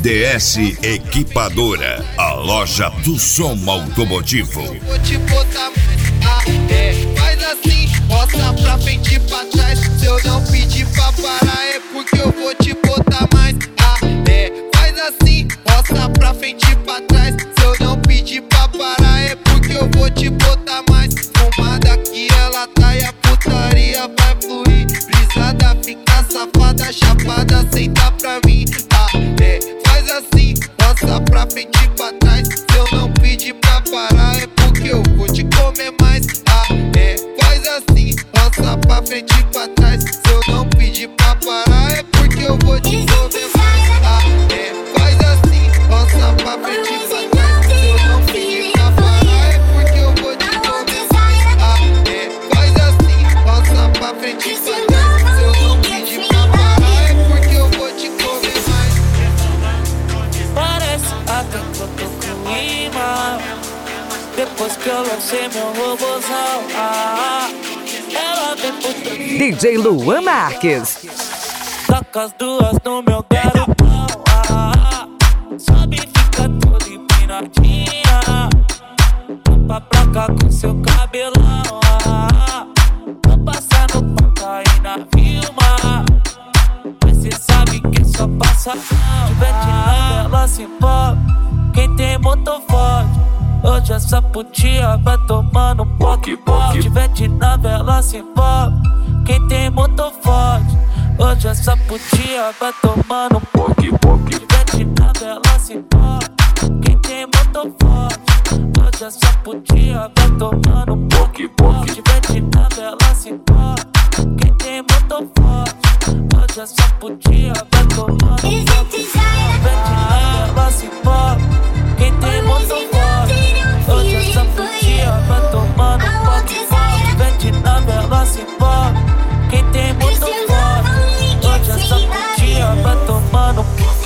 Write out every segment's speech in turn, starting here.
DS Equipadora, a loja do som automotivo. Vou te botar faz assim, roça pra frente e pra trás. Se eu não pedir pra parar é porque eu vou te botar mais. Faz assim, roça pra frente e pra trás. Se eu não pedir pra parar é porque eu vou te botar mais. Fumada que ela tá e a putaria vai fluir. Brisada fica safada, chapada, senta pra mim. Faz assim, roça pra frente e pra trás. Se eu não pedir pra parar é porque eu vou te comer mais. Faz assim, roça pra frente e pra trás. Se eu não pedir pra parar é porque eu vou te comer mais. Faz assim, roça pra frente e pra trás. Se eu não pedir pra parar é porque eu vou te comer mais. Faz assim, roça pra frente e pra trás. Se eu não pedir pra parar é porque eu vou te comer mais. Parece até que eu tô com imã. Depois que eu lancei meu robôzão, ela vem por trás. DJ Luan Marques. Taca as duas no meu garotão, sobe e fica toda empinadinha. Tampa pra cá com seu cabelão, vou passar no paca e na Vilma. Mas cê sabe que só passa não. Tivete na vela se envolve, quem tem motor forte. Hoje essa putia vai tomando um poque-poque. Tivete na vela se envolve, quem tem motor forte. Hoje essa putia vai tomando um poque-poque. Tivete na vela se envolve, quem tem motor forte. Hoje essa putia vai tomando um poque-poque. Tivete na vela se envolve, quem tem motor forte. Hoje essa putia vai tomando um poque-poque. Tivete na vela se envolve, quem tem motor forte. Hoje essa putia vai tomando um poque-poque. Tivete na vela se envolve, quem tem motor forte. Hoje essa putia vai tomando um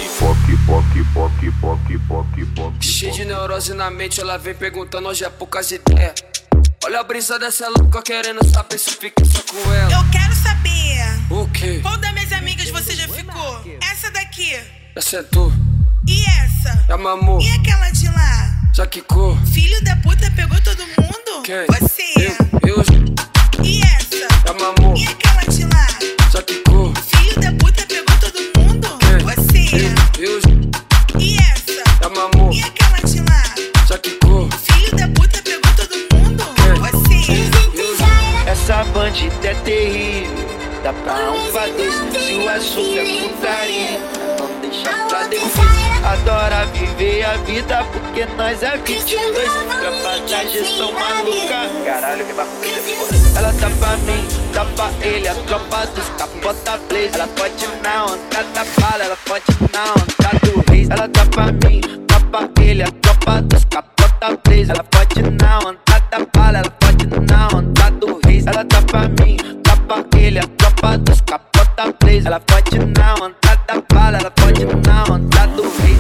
poque-poque. Cheio de neurose na mente, ela vem perguntando, hoje é poucas ideias. Olha a brisa dessa louca querendo saber se fica só com ela. Eu quero saber. O quê? Qual das minhas amigas você já ficou? Essa daqui. Já sentou? E essa? Já mamou? E aquela de lá? Já quicou? Filho da puta pegou todo mundo? Quem? Você. Eu. E essa? Já mamou? E aquela de lá? Já quicou? Filho da puta pegou todo mundo? Quem? Você. Eu. E essa? Já mamou? E aquela de lá? Já quicou? Filho da puta pegou todo mundo? Quem? Você. Essa bandida é terrível, dá pra pra dois. Se o assunto é putaria, não deixa pra depois. Adora viver a vida porque nós é 22. Tropa da gestão maluca, caralho, que bagulho é foda. Ela tá pra mim, tá pra ele, a tropa dos capota blaze. Ela pode na onda da bala, ela pode na onda do reis. Ela tá pra mim, tá pra ele, a tropa dos capota blaze. Ela pode na onda da bala, ela pode na onda do reis. Ela tá pra mim, tá pra ele, a tropa dos capota blaze. Ela pode na onda da bala, ela pode na onda do reis.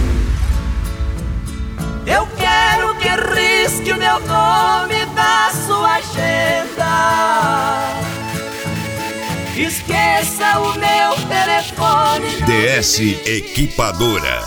Eu quero que risque o meu nome da sua agenda. Esqueça o meu telefone. DS Equipadora.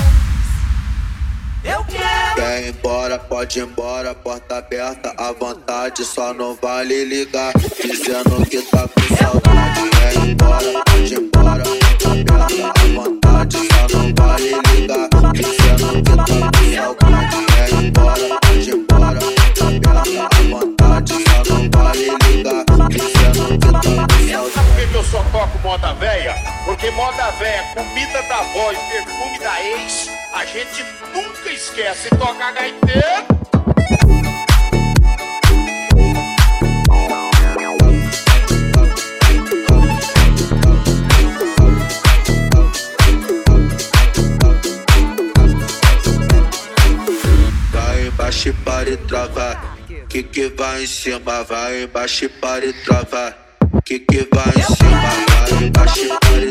Eu quero. Quer ir embora, pode ir embora, porta aberta à vontade, só não vale ligar, dizendo que tá com saudade. Quer ir embora, pode ir embora, porta aberta à vontade, só não vale ligar, dizendo que tá com saudade. Quer ir embora, pode ir embora, porta aberta à vontade, só não vale ligar, dizendo que tá com saudade. Sabe por que eu só toco moda véia? Porque moda véia, comida da avó e perfume da ex, a gente nunca esquece. Toca gaiteiro. Vai embaixo e para e trava, que vai em cima, vai embaixo e para e trava, que vai em cima, vai embaixo e para e